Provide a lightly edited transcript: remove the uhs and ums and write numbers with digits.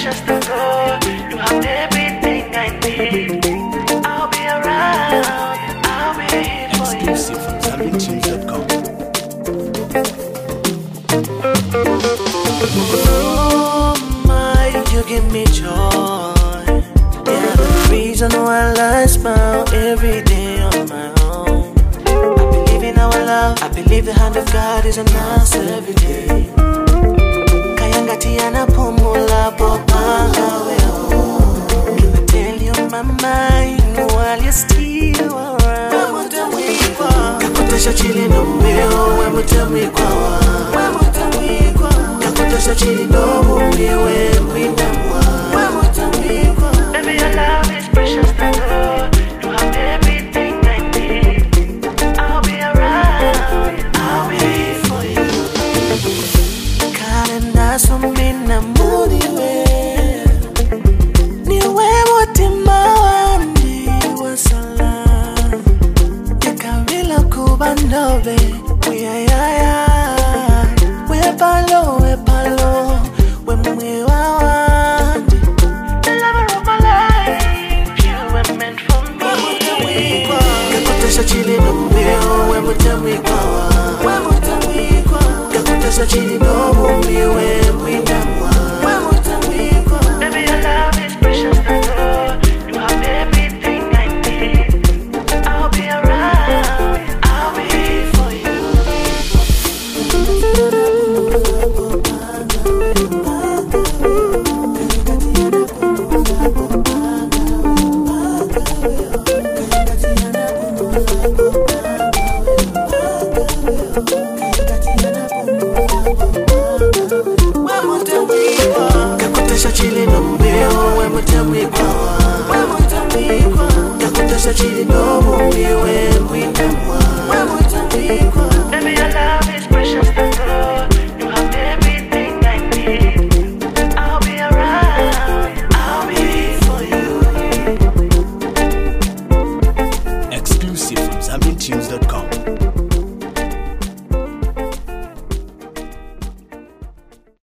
precious to God. You have everything I need. I'll be around. I'll be here for you. Exclusive from ZambianTunes.com. Oh my, you give me joy. Yeah, the reason why I smile every day on my own. I believe in our love. I believe the hand of God is on us every day. Kayangati anapumula popanga wewe. Can I tell you my mind while you're still around? Kakutesha chini no mbeo, we mutami kwa wa. Kakutesha chini no mbiwe mwinamwa. Baby, your love is precious to God. You have everything I need. I'll be around. I'll be here for you. Kalenda sumina mudiwe. Niwe mutima wandi wasala. Yekawila kubandobe. We palo. We mwewawa.